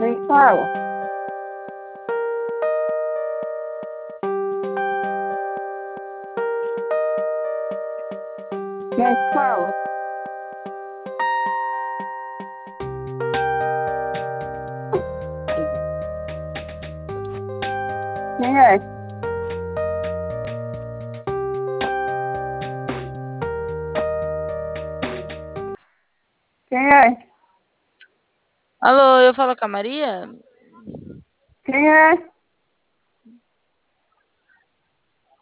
Quem fala? Quem fala? Quem é? Quem é? Alô, eu falo com a Maria? Quem é?